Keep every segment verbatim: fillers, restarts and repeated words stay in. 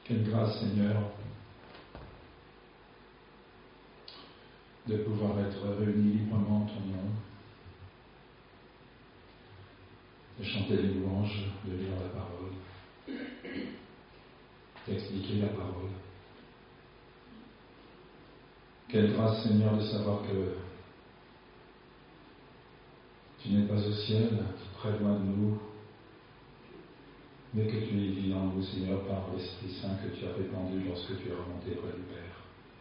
Quelle grâce, Seigneur, de pouvoir être réunis librement en ton nom, de chanter les louanges, de lire la parole, d'expliquer la parole. Quelle grâce, Seigneur, de savoir que tu n'es pas au ciel, très loin de nous, mais que tu es vivant en nous, Seigneur, par l'Esprit Saint que tu as répandu lorsque tu es remonté près du Père.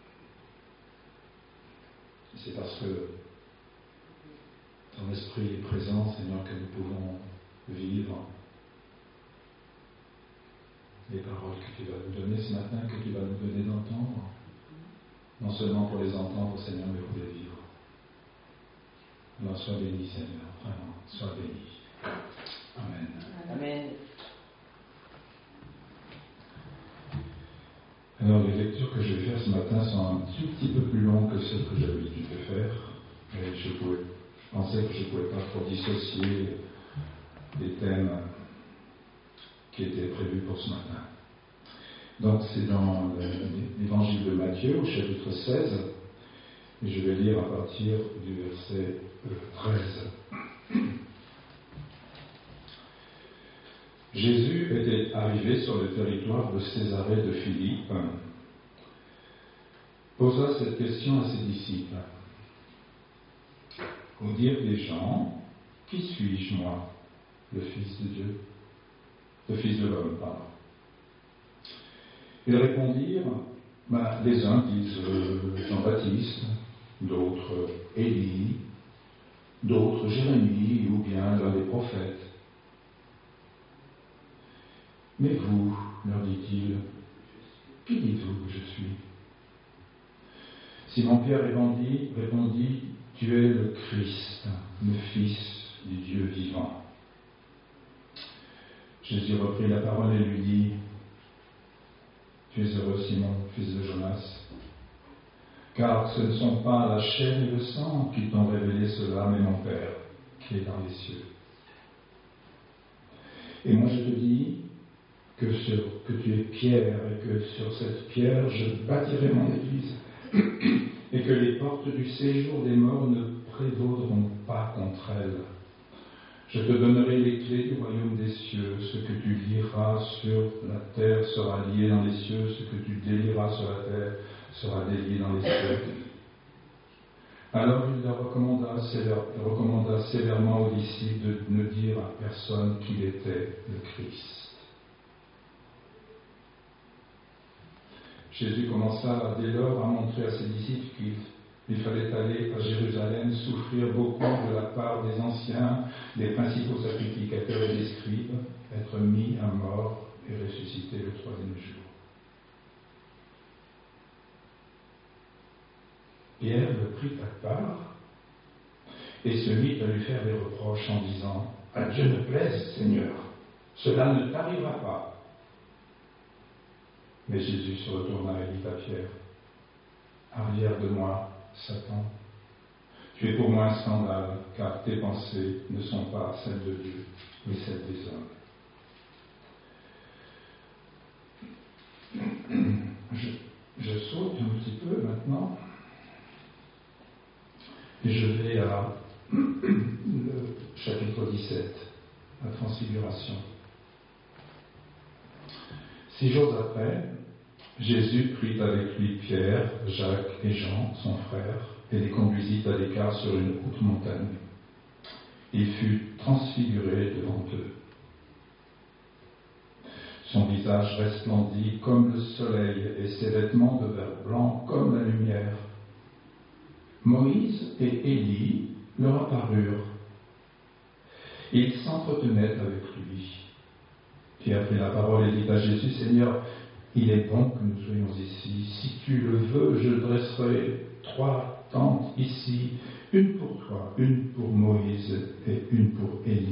Et c'est parce que ton Esprit est présent, Seigneur, que nous pouvons vivre les paroles que tu vas nous donner ce matin, que tu vas nous donner d'entendre, non seulement pour les entendre, Seigneur, mais pour les vivre. Alors sois béni, Seigneur, vraiment, sois béni. Amen. Amen. Alors, les lectures que je vais faire ce matin sont un tout petit peu plus longues que celles que j'ai l'habitude de faire. Et je, pouvais, je pensais que je ne pouvais pas trop dissocier les thèmes qui étaient prévus pour ce matin. Donc, c'est dans l'évangile de Matthieu, au chapitre seize, et je vais lire à partir du verset treize. Jésus était arrivé sur le territoire de Césarée de Philippe, posa cette question à ses disciples. Au dire des gens, qui suis-je, moi, le Fils de Dieu, le Fils de l'homme, pardon. Ils répondirent, bah, les uns disent euh, Jean-Baptiste, d'autres Élie, d'autres Jérémie, ou bien l'un des prophètes. Mais vous, leur dit-il, qui dites-vous que je suis ? Simon-Pierre répondit, répondit, tu es le Christ, le Fils du Dieu vivant. Jésus reprit la parole et lui dit, tu es heureux, Simon, fils de Jonas, car ce ne sont pas la chair et le sang qui t'ont révélé cela, mais mon Père qui est dans les cieux. Et moi je te dis, Que, sur, que tu es pierre et que sur cette pierre je bâtirai mon église et que les portes du séjour des morts ne prévaudront pas contre elle. Je te donnerai les clés du royaume des cieux. Ce que tu liras sur la terre sera lié dans les cieux, ce que tu délieras sur la terre sera délié dans les cieux. Alors il leur recommanda, sévère, recommanda sévèrement aux disciples de ne dire à personne qu'il était le Christ. Jésus commença dès lors à montrer à ses disciples qu'il fallait aller à Jérusalem, souffrir beaucoup de la part des anciens, des principaux sacrificateurs et des scribes, être mis à mort et ressusciter le troisième jour. Pierre le prit à part et se mit à lui faire des reproches en disant « À Dieu ne plaise, Seigneur, cela ne t'arrivera pas. » Mais Jésus se retourna et dit à Pierre, « Arrière de moi, Satan, tu es pour moi un scandale, car tes pensées ne sont pas celles de Dieu, mais celles des hommes. » Je, je saute un petit peu maintenant, et je vais à le chapitre dix-sept, la transfiguration. Six jours après, Jésus prit avec lui Pierre, Jacques et Jean, son frère, et les conduisit à l'écart sur une haute montagne. Il fut transfiguré devant eux. Son visage resplendit comme le soleil et ses vêtements devinrent blancs comme la lumière. Moïse et Élie leur apparurent. Ils s'entretenaient avec lui. Pierre prit la parole et dit à Jésus, « Seigneur, il est bon que nous soyons ici. Si tu le veux, je dresserai trois tentes ici, une pour toi, une pour Moïse et une pour Élie. »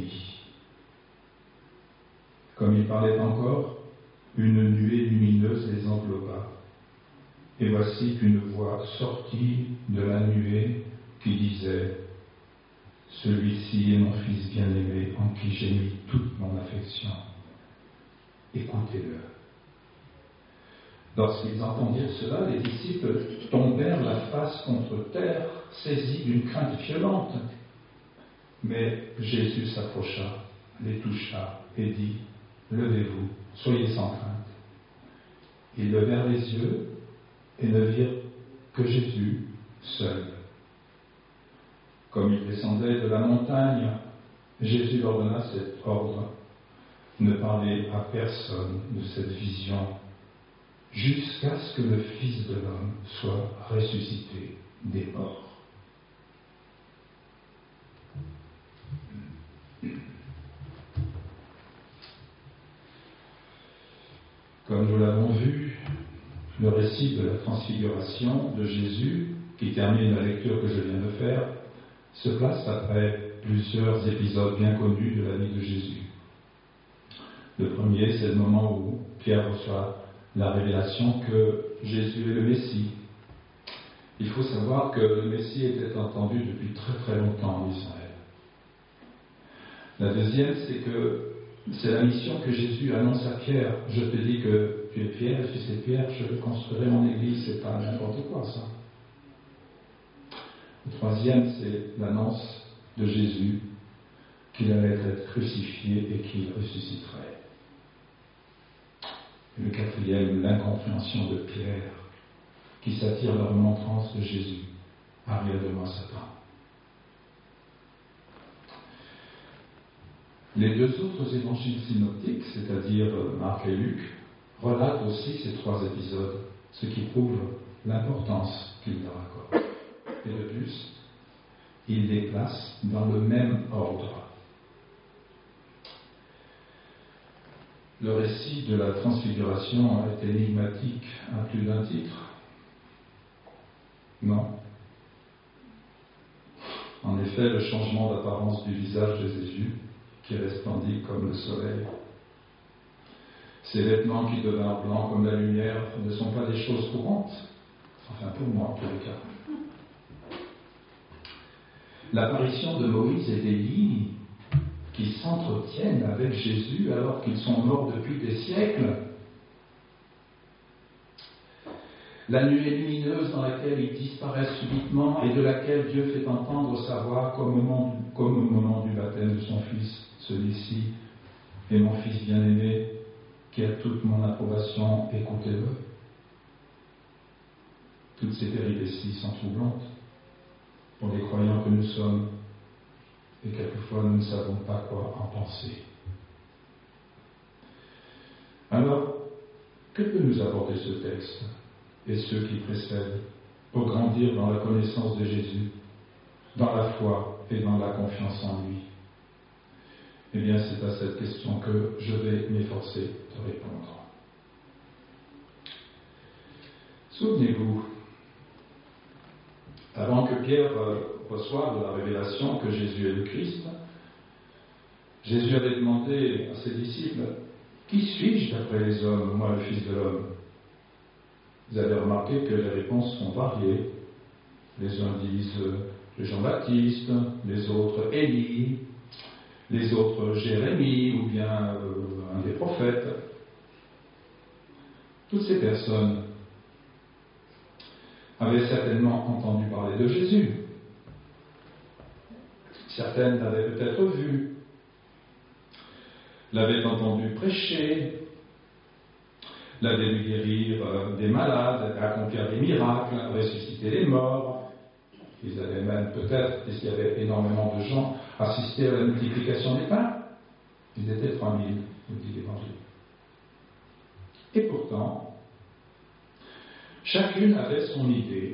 Comme il parlait encore, une nuée lumineuse les enveloppa. Et voici qu'une voix sortit de la nuée qui disait, « Celui-ci est mon Fils bien-aimé, en qui j'ai mis toute mon affection. Écoutez-le. » Lorsqu'ils entendirent cela, les disciples tombèrent la face contre terre, saisis d'une crainte violente. Mais Jésus s'approcha, les toucha et dit, « Levez-vous, soyez sans crainte. » Ils levèrent les yeux et ne virent que Jésus seul. Comme ils descendaient de la montagne, Jésus leur donna cet ordre, « Ne parlez à personne de cette vision, jusqu'à ce que le Fils de l'homme soit ressuscité des morts. » Comme nous l'avons vu, le récit de la transfiguration de Jésus, qui termine la lecture que je viens de faire, se place après plusieurs épisodes bien connus de la vie de Jésus. Le premier, c'est le moment où Pierre reçoit la révélation que Jésus est le Messie. Il faut savoir que le Messie était entendu depuis très très longtemps en Israël. La deuxième, c'est que c'est la mission que Jésus annonce à Pierre. Je te dis que tu es Pierre, et si c'est Pierre, je construirai mon église. C'est pas n'importe quoi, ça. Le troisième, c'est l'annonce de Jésus qu'il allait être crucifié et qu'il ressusciterait. Et le quatrième, l'incompréhension de Pierre, qui s'attire la remontrance de Jésus. Arrière de moi, Satan. Les deux autres évangiles synoptiques, c'est-à-dire Marc et Luc, relatent aussi ces trois épisodes, ce qui prouve l'importance qu'ils leur accordent. Et de plus, ils les placent dans le même ordre. Le récit de la transfiguration est énigmatique à plus d'un titre. Non. En effet, le changement d'apparence du visage de Jésus, qui resplendit comme le soleil, ses vêtements qui devinrent blancs comme la lumière, ne sont pas des choses courantes. Enfin, pour moi, en tous les cas. L'apparition de Moïse et d'Élie, qui s'entretiennent avec Jésus alors qu'ils sont morts depuis des siècles. La nuée lumineuse dans laquelle ils disparaissent subitement et de laquelle Dieu fait entendre sa voix comme au moment, comme au moment du baptême de son Fils. Celui-ci est mon Fils bien-aimé qui a toute mon approbation, écoutez-le. Toutes ces péripéties sont troublantes pour les croyants que nous sommes. Et quelquefois, nous ne savons pas quoi en penser. Alors, que peut nous apporter ce texte et ceux qui précèdent pour grandir dans la connaissance de Jésus, dans la foi et dans la confiance en lui? Eh bien, c'est à cette question que je vais m'efforcer de répondre. Souvenez-vous, avant que Pierre reçoive la révélation que Jésus est le Christ, Jésus avait demandé à ses disciples, « Qui suis-je d'après les hommes, moi le Fils de l'homme ?» Vous avez remarqué que les réponses sont variées. Les uns disent le Jean-Baptiste, les autres Élie, les autres Jérémie ou bien euh, un des prophètes. Toutes ces personnes avaient certainement entendu parler de Jésus. Certaines l'avaient peut-être vu, l'avaient entendu prêcher, l'avaient vu guérir euh, des malades, accomplir des miracles, ressusciter les morts. Ils avaient même peut-être, puisqu'il y avait énormément de gens, assisté à la multiplication des pains. Ils étaient trois mille, nous dit l'Évangile. Et pourtant, chacune avait son idée.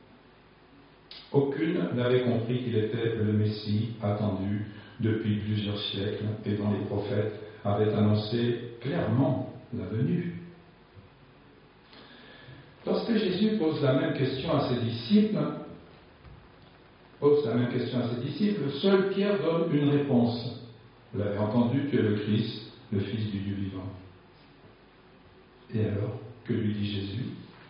Aucune n'avait compris qu'il était le Messie attendu depuis plusieurs siècles et dont les prophètes avaient annoncé clairement la venue. Lorsque Jésus pose la même question à ses disciples, pose la même question à ses disciples, seul Pierre donne une réponse. Vous l'avez entendu, tu es le Christ, le Fils du Dieu vivant. Et alors, que lui dit Jésus?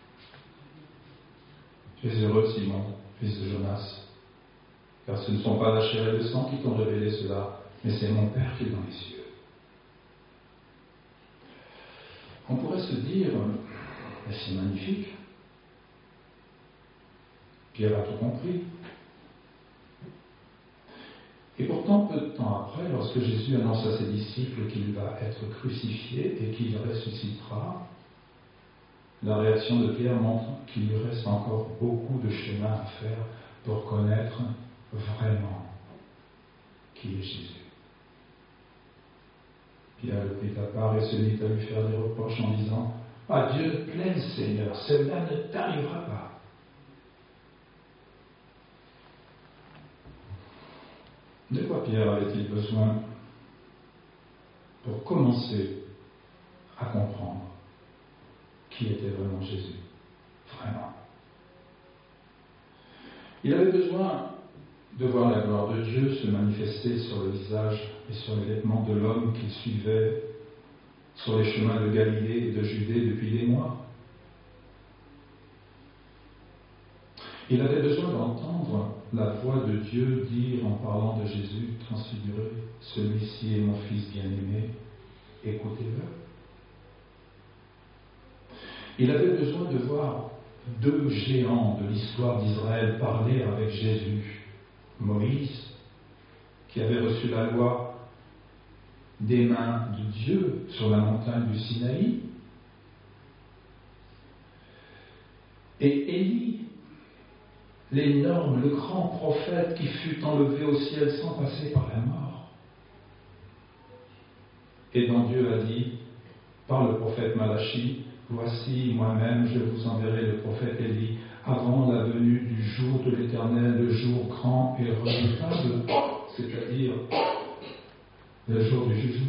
Tu es heureux, Simon, fils de Jonas, car ce ne sont pas la chair et le sang qui t'ont révélé cela, mais c'est mon Père qui est dans les cieux. On pourrait se dire, Mais c'est magnifique. Pierre a tout compris. Et pourtant, peu de temps après, lorsque Jésus annonce à ses disciples qu'il va être crucifié et qu'il ressuscitera, la réaction de Pierre montre qu'il lui reste encore beaucoup de chemin à faire pour connaître vraiment qui est Jésus. Pierre le prit à part et se mit à lui faire des reproches en disant « À Dieu ne plaise, Seigneur, cela ne t'arrivera pas. » De quoi Pierre avait-il besoin pour commencer à comprendre qui était vraiment Jésus? Vraiment. Il avait besoin de voir la gloire de Dieu se manifester sur le visage et sur les vêtements de l'homme qu'il suivait sur les chemins de Galilée et de Judée depuis des mois. Il avait besoin d'entendre la voix de Dieu dire en parlant de Jésus transfiguré, « Celui-ci est mon Fils bien-aimé, écoutez-le. » Il avait besoin de voir deux géants de l'histoire d'Israël parler avec Jésus. Moïse, qui avait reçu la loi des mains de Dieu sur la montagne du Sinaï, et Élie, l'énorme, le grand prophète qui fut enlevé au ciel sans passer par la mort. Et dont Dieu a dit, par le prophète Malachie, « Voici, moi-même, je vous enverrai le prophète Élie avant la venue du jour de l'Éternel, le jour grand et redoutable, c'est-à-dire le jour du jugement. »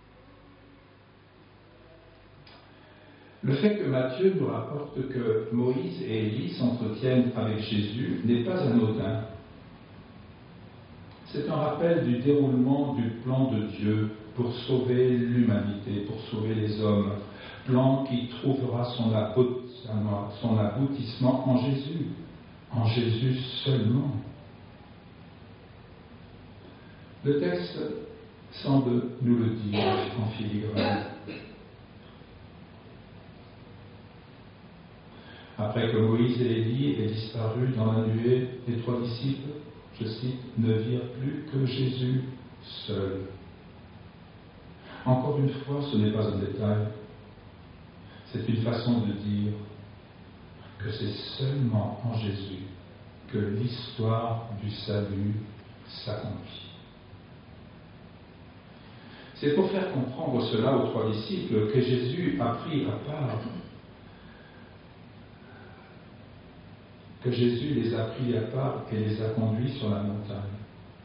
Le fait que Matthieu nous rapporte que Moïse et Élie s'entretiennent avec Jésus n'est pas anodin. C'est un rappel du déroulement du plan de Dieu pour sauver l'humanité, pour sauver les hommes. Plan qui trouvera son aboutissement en Jésus, en Jésus seulement. Le texte semble nous le dire en filigrane. Après que Moïse et Élie aient disparu dans la nuée, les trois disciples, je cite, ne virent plus que Jésus seul. Encore une fois, ce n'est pas un détail. C'est une façon de dire que c'est seulement en Jésus que l'histoire du salut s'accomplit. C'est pour faire comprendre cela aux trois disciples que Jésus a pris à part, que Jésus les a pris à part et les a conduits sur la montagne.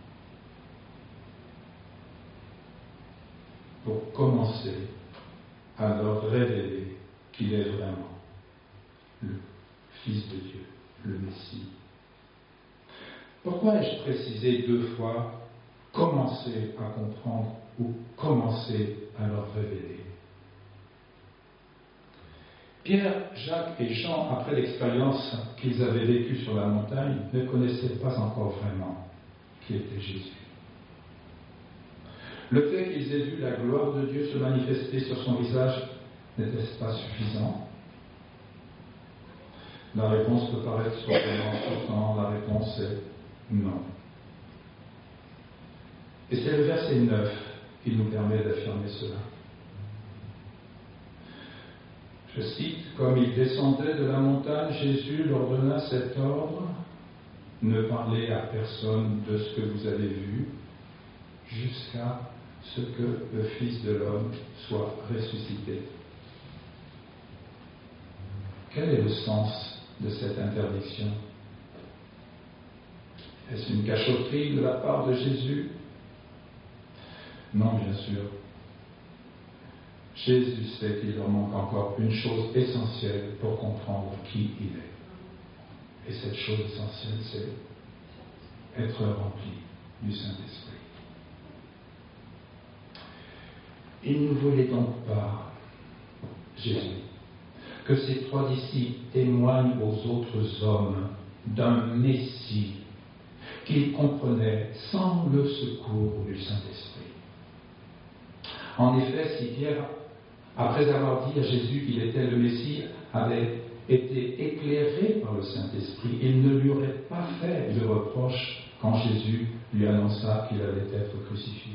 Pour commencer à leur révéler qu'il est vraiment le Fils de Dieu, le Messie. Pourquoi ai-je précisé deux fois « commencer à comprendre » ou « commencer à leur révéler » ? Pierre, Jacques et Jean, après l'expérience qu'ils avaient vécue sur la montagne, ne connaissaient pas encore vraiment qui était Jésus. Le fait qu'ils aient vu la gloire de Dieu se manifester sur son visage n'était-ce pas suffisant? La réponse peut paraître surprenante, pourtant la réponse est non. Et c'est le verset neuf qui nous permet d'affirmer cela. Je cite, « Comme ils descendaient de la montagne, Jésus leur donna cet ordre, ne parlez à personne de ce que vous avez vu, jusqu'à ce que le Fils de l'homme soit ressuscité. » Quel est le sens de cette interdiction? Est-ce une cachotterie de la part de Jésus? Non, bien sûr. Jésus sait qu'il leur manque encore une chose essentielle pour comprendre qui il est. Et cette chose essentielle, c'est être rempli du Saint-Esprit. Il ne voulait donc pas, Jésus, que ces trois disciples témoignent aux autres hommes d'un Messie qu'ils comprenaient sans le secours du Saint-Esprit. En effet, si Pierre, après avoir dit à Jésus qu'il était le Messie, avait été éclairé par le Saint-Esprit, il ne lui aurait pas fait de reproche quand Jésus lui annonça qu'il allait être crucifié.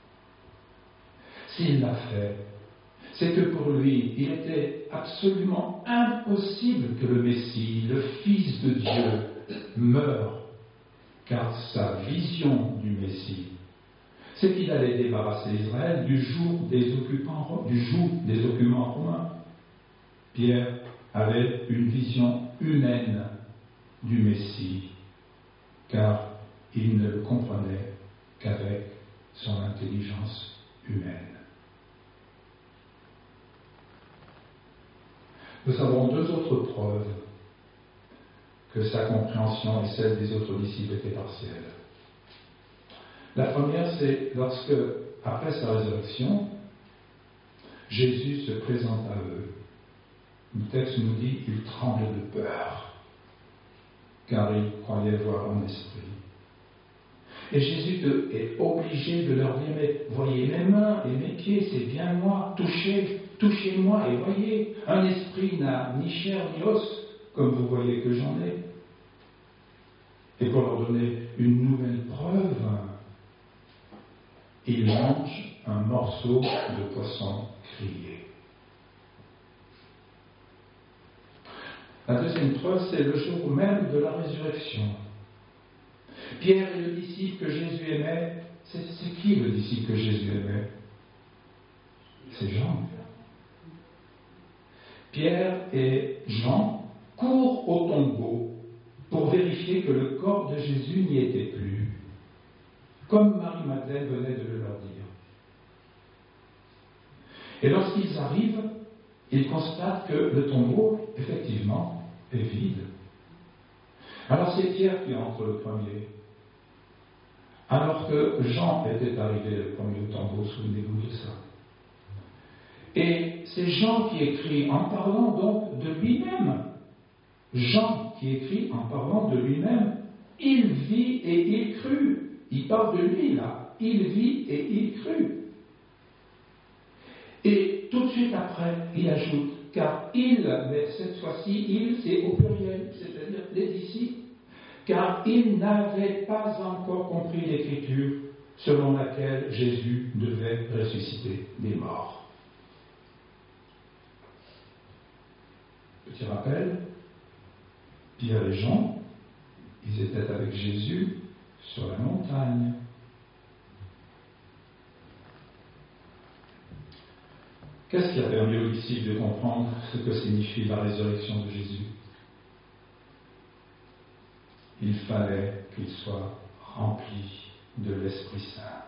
S'il l'a fait, c'est que pour lui, il était absolument impossible que le Messie, le Fils de Dieu, meure, car sa vision du Messie, c'est qu'il allait débarrasser Israël du joug des occupants, du joug des occupants romains. Pierre avait une vision humaine du Messie, car il ne le comprenait qu'avec son intelligence humaine. Nous avons deux autres preuves que sa compréhension et celle des autres disciples étaient partielles. La première, c'est lorsque, après sa résurrection, Jésus se présente à eux. Le texte nous dit qu'il tremble de peur, car il croyait voir un esprit. Et Jésus de, est obligé de leur dire, mais voyez mes mains et mes pieds, c'est bien moi, touchez, touchez-moi et voyez, un esprit n'a ni chair ni os, comme vous voyez que j'en ai. Et pour leur donner une nouvelle preuve, il mange un morceau de poisson grillé. La deuxième preuve, c'est le jour même de la résurrection. Pierre est le disciple que Jésus aimait. C'est, c'est qui le disciple que Jésus aimait? C'est Jean. Pierre et Jean courent au tombeau pour vérifier que le corps de Jésus n'y était plus, comme Marie-Madeleine venait de le leur dire. Et lorsqu'ils arrivent, ils constatent que le tombeau, effectivement, est vide. Alors c'est Pierre qui entre le premier. Alors que Jean était arrivé le premier au tombeau, souvenez-vous de ça. Et c'est Jean qui écrit en parlant donc de lui-même. Jean qui écrit en parlant de lui-même. Il vit et il crut. Il parle de lui là. Il vit et il crut. Et tout de suite après, il ajoute, car il, mais cette fois-ci, il, c'est au pluriel, c'est-à-dire les disciples, car ils n'avaient pas encore compris l'écriture selon laquelle Jésus devait ressusciter des morts. Petit rappel, Pierre et Jean, ils étaient avec Jésus sur la montagne. Qu'est-ce qui a permis aux disciples de comprendre ce que signifie la résurrection de Jésus? Il fallait qu'ils soient remplis de l'Esprit Saint.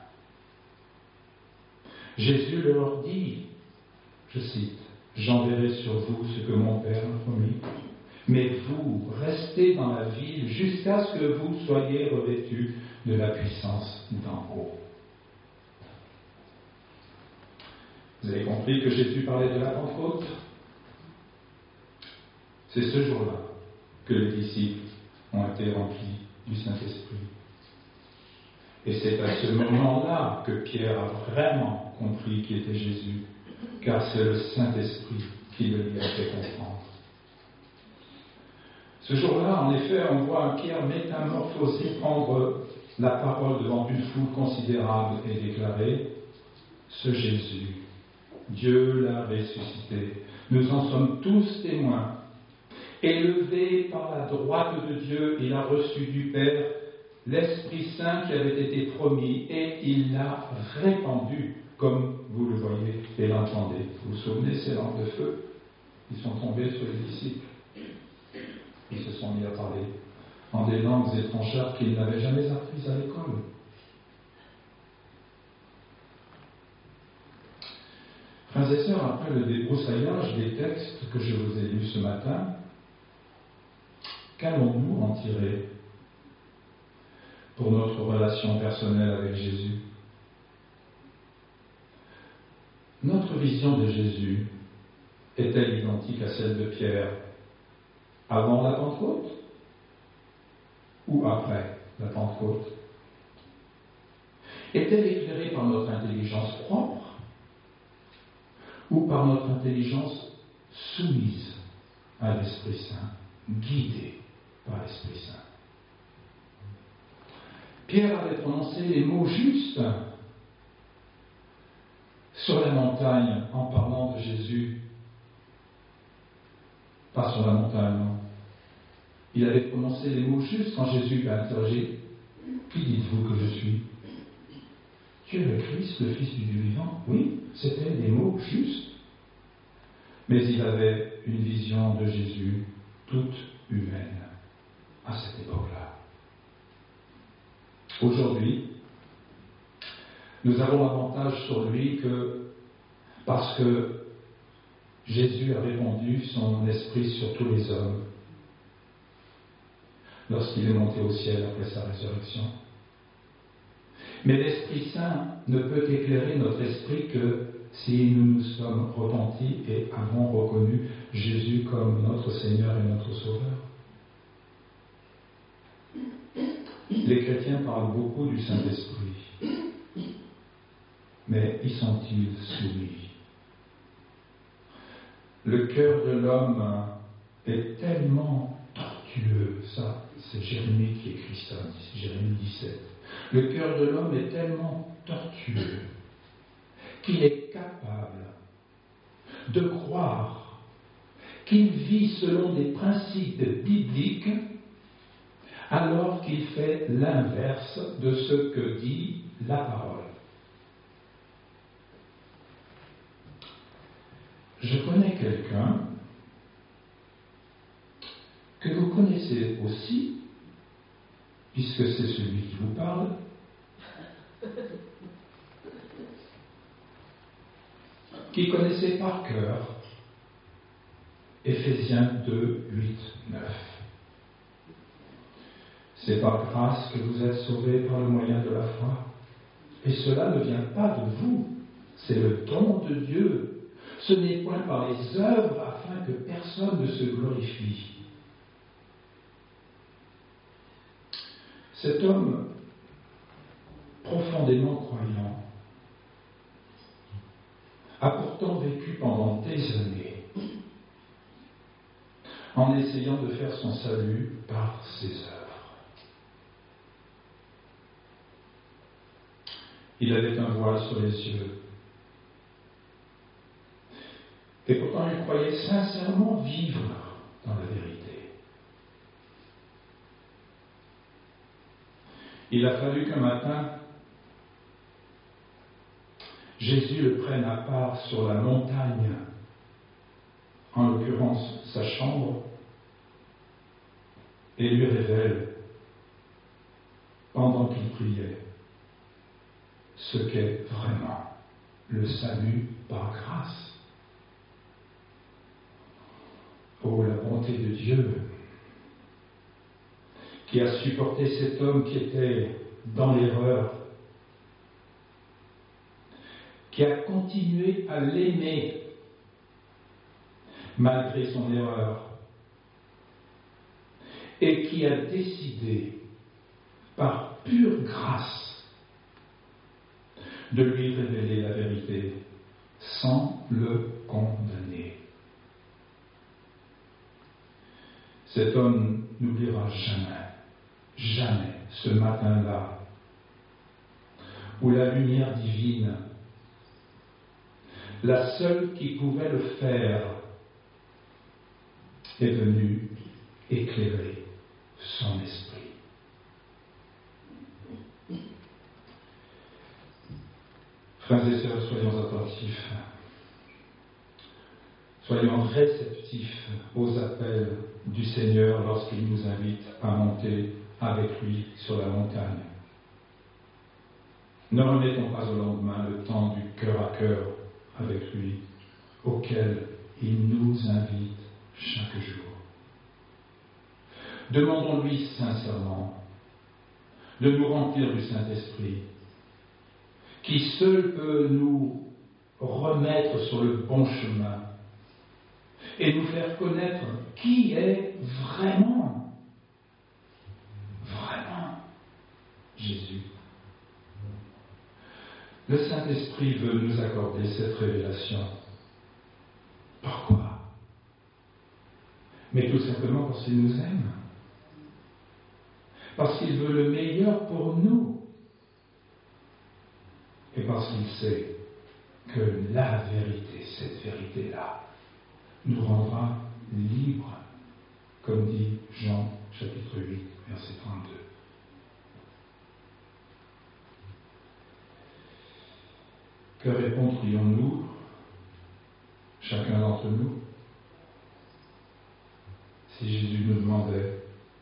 Jésus leur dit, je cite, « J'enverrai sur vous ce que mon Père m'a promis, mais vous restez dans la ville jusqu'à ce que vous soyez revêtus de la puissance d'en haut. » Vous avez compris que Jésus parlait de la Pentecôte? C'est ce jour-là que les disciples ont été remplis du Saint-Esprit. Et c'est à ce moment-là que Pierre a vraiment compris qui était Jésus, car c'est le Saint-Esprit qui le lui a fait comprendre. Ce jour-là, en effet, on voit un Pierre métamorphosé prendre la parole devant une foule considérable et déclarer « Ce Jésus, Dieu l'a ressuscité. Nous en sommes tous témoins. Élevé par la droite de Dieu, il a reçu du Père l'Esprit Saint qui avait été promis et il l'a répandu, comme vous le voyez et l'entendez. Vous vous souvenez, ces lampes de feu, ils sont tombés sur les disciples. Ils se sont mis à parler en des langues étrangères qu'ils n'avaient jamais apprises à l'école. Frères et sœurs, après le débroussaillage des textes que je vous ai lus ce matin, qu'allons-nous en tirer pour notre relation personnelle avec Jésus? Notre vision de Jésus est-elle identique à celle de Pierre avant la Pentecôte ou après la Pentecôte? Est-elle éclairée par notre intelligence propre ou par notre intelligence soumise à l'Esprit Saint, guidé par l'Esprit Saint. Pierre avait prononcé les mots justes sur la montagne en parlant de Jésus. Pas sur la montagne, non. Il avait prononcé les mots justes quand Jésus l'a interrogé. Qui dites-vous que je suis ? Tu es le Christ, le Fils du Dieu vivant ? Oui, c'était des mots justes. Mais il avait une vision de Jésus toute humaine à cette époque-là. Aujourd'hui, nous avons l'avantage sur lui que, parce que Jésus a répandu son esprit sur tous les hommes lorsqu'il est monté au ciel après sa résurrection. Mais l'Esprit Saint ne peut éclairer notre esprit que si nous nous sommes repentis et avons reconnu Jésus comme notre Seigneur et notre Sauveur. Les chrétiens parlent beaucoup du Saint-Esprit, mais y sont-ils soumis ? Le cœur de l'homme est tellement tortueux, ça c'est Jérémie qui écrit ça, Jérémie dix-sept. Le cœur de l'homme est tellement tortueux qu'il est capable de croire qu'il vit selon des principes bibliques alors qu'il fait l'inverse de ce que dit la parole. Je connais quelqu'un que vous connaissez aussi, puisque c'est celui qui vous parle, qui connaissait par cœur Éphésiens deux, huit, neuf. C'est par grâce que vous êtes sauvés par le moyen de la foi. Et cela ne vient pas de vous, c'est le don de Dieu. Ce n'est point par les œuvres afin que personne ne se glorifie. Cet homme, profondément croyant, a pourtant vécu pendant des années en essayant de faire son salut par ses œuvres. Il avait un voile sur les yeux. Et pourtant, il croyait sincèrement vivre dans la vérité. Il a fallu qu'un matin, Jésus le prenne à part sur la montagne, en l'occurrence sa chambre, et lui révèle, pendant qu'il priait, ce qu'est vraiment le salut par grâce. Oh, la bonté de Dieu, qui a supporté cet homme qui était dans l'erreur, qui a continué à l'aimer malgré son erreur, et qui a décidé, par pure grâce, de lui révéler la vérité sans le condamner. Cet homme n'oubliera jamais, jamais ce matin-là où la lumière divine, la seule qui pouvait le faire, est venue éclairer son esprit. Frères et sœurs, soyons attentifs, soyons réceptifs aux appels du Seigneur lorsqu'il nous invite à monter avec lui sur la montagne. Ne remettons pas au lendemain le temps du cœur à cœur avec lui, auquel il nous invite chaque jour. Demandons-lui sincèrement de nous remplir du Saint-Esprit, qui seul peut nous remettre sur le bon chemin et nous faire connaître qui est vraiment, vraiment Jésus. Le Saint-Esprit veut nous accorder cette révélation. Pourquoi ? mais tout simplement parce qu'il nous aime. Parce qu'il veut le meilleur pour nous. Et parce qu'il sait que la vérité, cette vérité-là, nous rendra libres, comme dit Jean chapitre huit, verset trente-deux. Que répondrions-nous, chacun d'entre nous, si Jésus nous demandait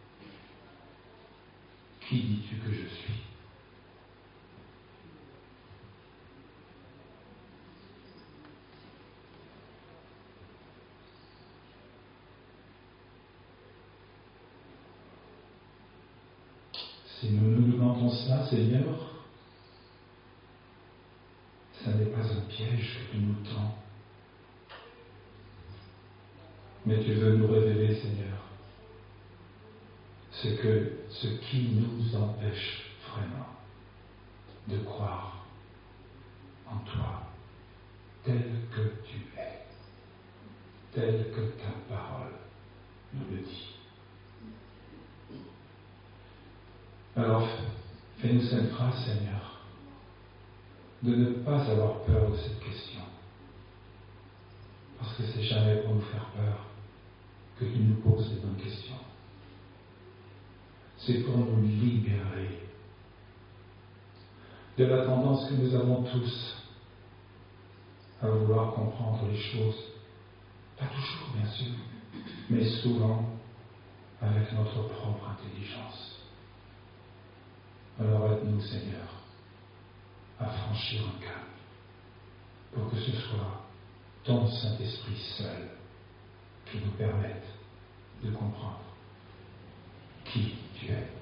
« Qui dis-tu que je suis ?» Si nous nous demandons cela, Seigneur, ce n'est pas un piège que tu nous tends, mais tu veux nous révéler, Seigneur, ce que, ce qui nous empêche vraiment de croire en toi, tel que tu es, tel que ta parole nous le dit. Alors, fais-nous cette grâce, Seigneur, de ne pas avoir peur de cette question, parce que c'est jamais pour nous faire peur que tu nous poses les bonnes questions. C'est pour nous libérer de la tendance que nous avons tous à vouloir comprendre les choses, pas toujours bien sûr, mais souvent avec notre propre intelligence. Alors aide-nous, Seigneur, à franchir un cap, pour que ce soit ton Saint-Esprit seul qui nous permette de comprendre qui tu es.